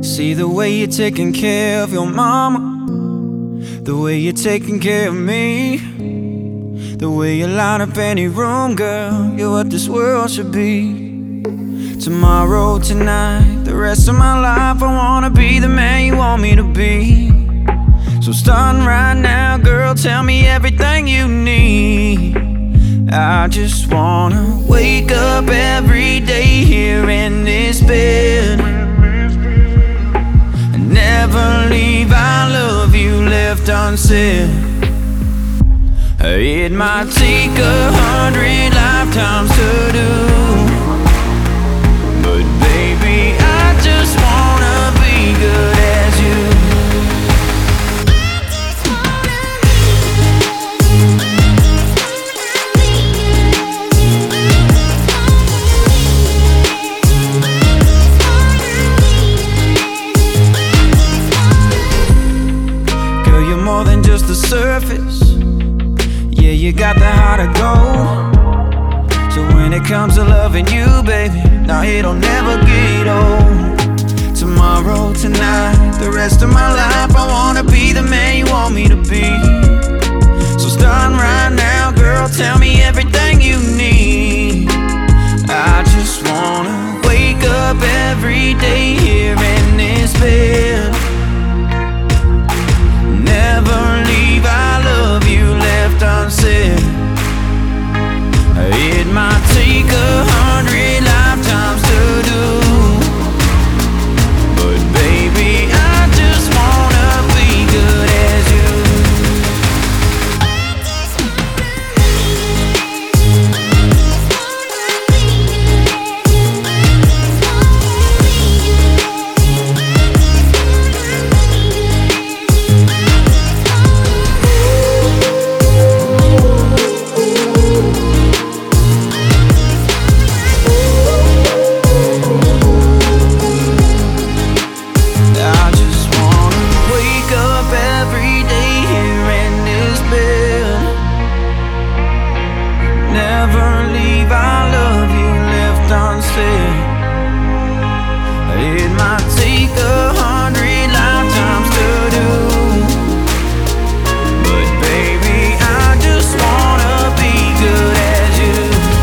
See the way you're taking care of your mama, the way you're taking care of me, the way you line up any room, girl, you're what this world should be. Tomorrow, tonight, the rest of my life, I wanna be the man you want me to be. So starting right now, girl, tell me everything you need. I just wanna wake up every day here in this bed and never leave I love you left unsaid. It might take 100 lifetimes to do, but baby, I just wanna be good as you. Girl, you're more than just the surface. Yeah, you got the heart of gold. So when it comes to loving you, baby, now it'll never get old. Tomorrow, tonight, the rest of my life, I wanna be the man you want me to be. So starting right now, girl, tell me everything you need. I just wanna wake up every day here in this bed, never leave I love you left unsaid. It might take 100 lifetimes to do, but baby, I just wanna be good as you. It might take 100 lifetimes to do, but baby, I just wanna be good as you.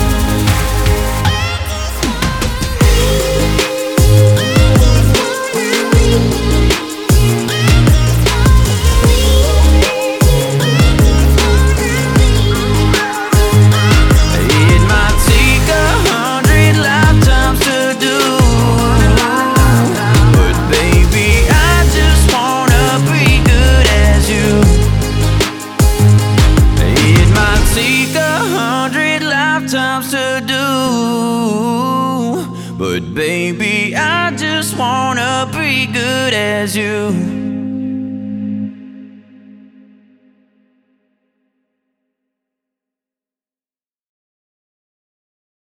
It might take 100 lifetimes to do, but baby, I just wanna be good as you. It might take 100 lifetimes to do, but baby, I just wanna be good as you.